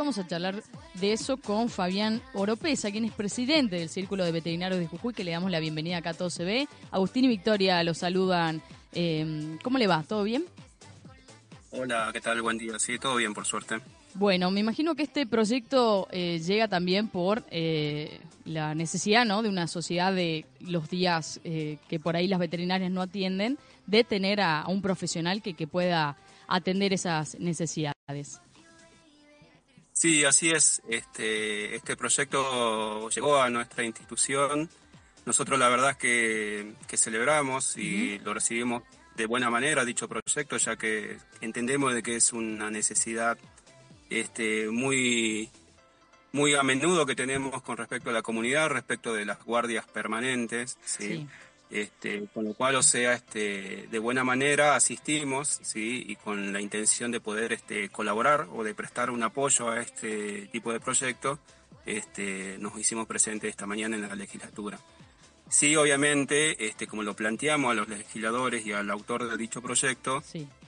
vamos a charlar de eso con Fabián Oropesa, quien es presidente del Círculo de Veterinarios de Jujuy, que le damos la bienvenida acá a Todo Se Ve. Agustín y Victoria los saludan. ¿Cómo le va? ¿Todo bien? Hola, ¿qué tal? Buen día. Sí, todo bien, por suerte. Bueno, me imagino que este proyecto llega también por la necesidad, ¿no?, de una sociedad de los días que por ahí las veterinarias no atienden, de tener a un profesional que pueda atender esas necesidades. Sí, así es. Este proyecto llegó a nuestra institución. Nosotros la verdad es que celebramos y lo recibimos de buena manera, dicho proyecto, ya que entendemos de que es una necesidad muy, muy a menudo que tenemos con respecto a la comunidad, respecto de las guardias permanentes, ¿sí? Con lo cual, o sea, de buena manera asistimos, ¿sí? Y con la intención de poder colaborar o de prestar un apoyo a este tipo de proyecto, nos hicimos presentes esta mañana en la legislatura. Sí, obviamente, como lo planteamos a los legisladores y al autor de dicho proyecto,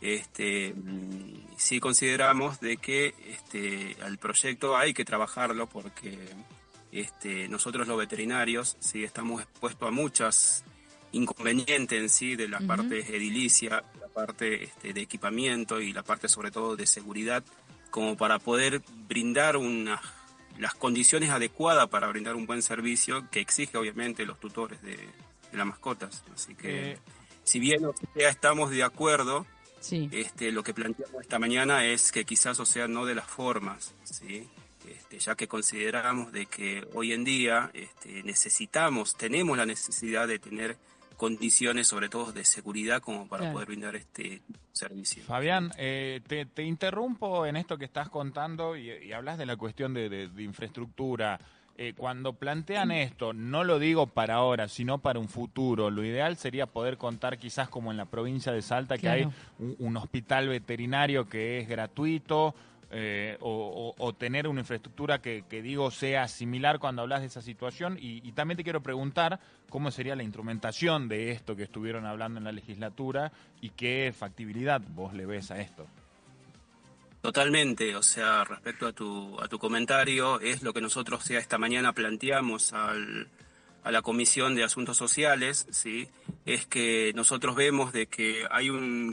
sí consideramos de que al proyecto hay que trabajarlo porque nosotros los veterinarios sí estamos expuestos a muchas inconvenientes en sí de la parte edilicia, la parte de equipamiento y la parte sobre todo de seguridad, como para poder brindar las condiciones adecuadas para brindar un buen servicio que exige obviamente los tutores de las mascotas. Así que si bien o sea, estamos de acuerdo, sí. Lo que planteamos esta mañana es que quizás, o sea, no de las formas, ¿sí? Ya que consideramos de que hoy en día tenemos la necesidad de tener condiciones sobre todo de seguridad como para poder brindar este servicio. Fabián, te interrumpo en esto que estás contando y hablas de la cuestión de infraestructura. Cuando plantean esto, no lo digo para ahora, sino para un futuro, lo ideal sería poder contar quizás como en la provincia de Salta, que hay un hospital veterinario que es gratuito, o tener una infraestructura que digo sea similar cuando hablas de esa situación. Y también te quiero preguntar cómo sería la instrumentación de esto que estuvieron hablando en la legislatura y qué factibilidad vos le ves a esto. Totalmente, o sea, respecto a tu comentario, es lo que nosotros esta mañana planteamos a la Comisión de Asuntos Sociales, ¿sí? Es que nosotros vemos de que hay un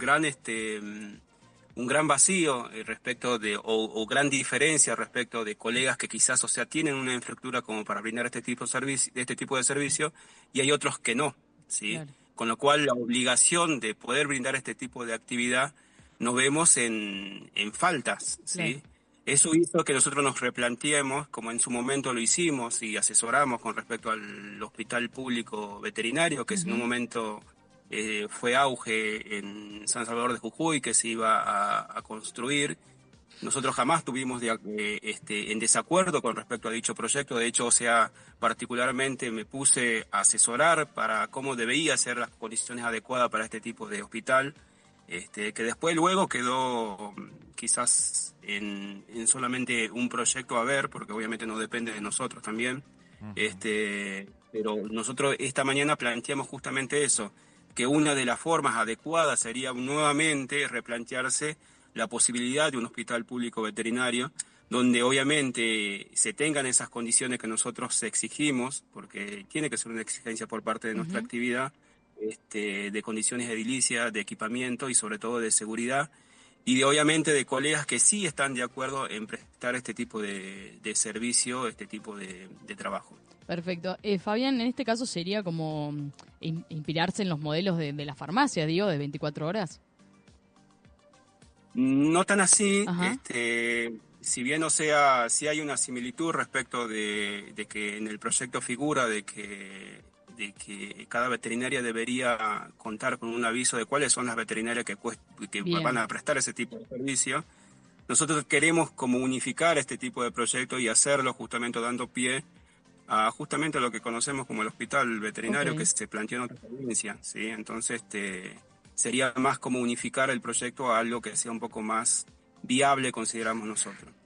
gran vacío respecto de, o gran diferencia respecto de colegas que quizás, o sea, tienen una infraestructura como para brindar este tipo de servicio, y hay otros que no, ¿sí? Claro. Con lo cual la obligación de poder brindar este tipo de actividad nos vemos en faltas, ¿sí? Claro. Eso hizo que nosotros nos replanteemos, como en su momento lo hicimos y asesoramos con respecto al hospital público veterinario, que en un momento fue auge en San Salvador de Jujuy, que se iba a construir. Nosotros jamás tuvimos en desacuerdo con respecto a dicho proyecto. De hecho, o sea, particularmente me puse a asesorar para cómo debía ser las condiciones adecuadas para este tipo de hospital, que después luego quedó quizás en solamente un proyecto a ver, porque obviamente no depende de nosotros también. Pero nosotros esta mañana planteamos justamente eso, que una de las formas adecuadas sería nuevamente replantearse la posibilidad de un hospital público veterinario, donde obviamente se tengan esas condiciones que nosotros exigimos, porque tiene que ser una exigencia por parte de nuestra actividad, de condiciones edilicias, de equipamiento y sobre todo de seguridad, y obviamente de colegas que sí están de acuerdo en prestar este tipo de servicio, este tipo de trabajo. Perfecto. Fabián, en este caso sería como inspirarse en los modelos de la farmacia, digo, de 24 horas. No tan así, si bien, o sea, sí hay una similitud respecto de que en el proyecto figura de que cada veterinaria debería contar con un aviso de cuáles son las veterinarias que van a prestar ese tipo de servicio. Nosotros queremos como unificar este tipo de proyecto y hacerlo justamente dando pie a justamente lo que conocemos como el hospital veterinario que se planteó en otra provincia, ¿sí? Entonces, sería más como unificar el proyecto a algo que sea un poco más viable, consideramos nosotros.